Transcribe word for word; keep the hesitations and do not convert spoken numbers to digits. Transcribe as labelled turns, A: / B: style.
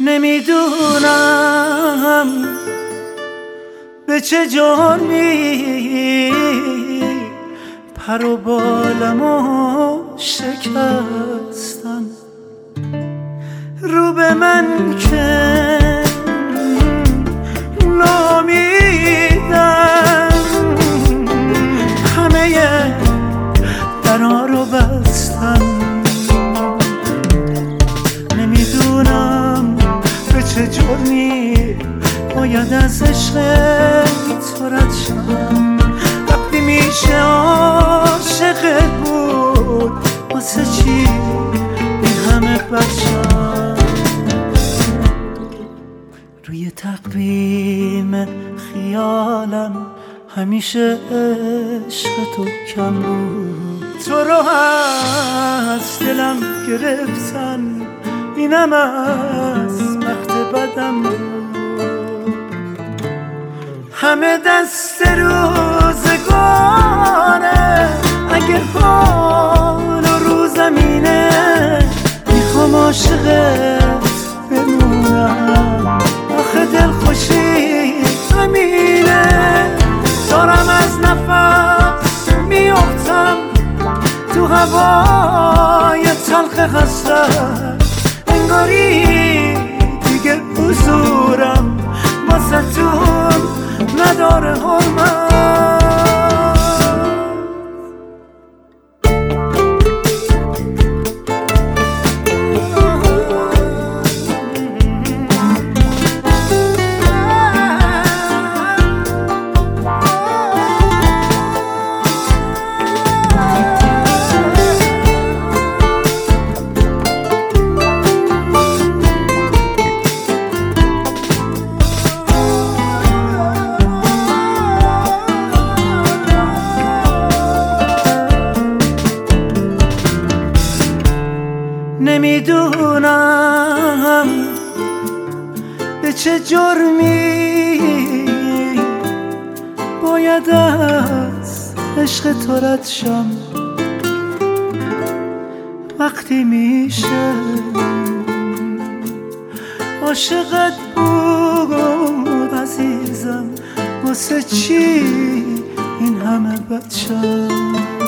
A: نمیدونم به چه جرمی پر و بالمو شکستن، رو به من که نامیدن، همه درا رو بستن. نمیدونم به چه جرمی باید از عشق تو رد شم، وقتی میشه عاشقت بود واسه چی این همه بچم. روی تقویم خیالم همیشه عشق تو کم بود، تو رو از دلم گرفتن، اینم از وقت بدم بود. همه دست روزگاره، اگه حال و رو زمینه میخوام عاشقت بمونم. آخه دل خوشی همینه، دارم از نفس میافتم تو هوای تلخ حسرت، انگاری دیگه حضورم واسه تون نداره حرمت. نمیدونم به چه جرمی باید از عشق تو رد شم، وقتی میشه عاشقت بود عزیزم، واسه چی این همه بچم.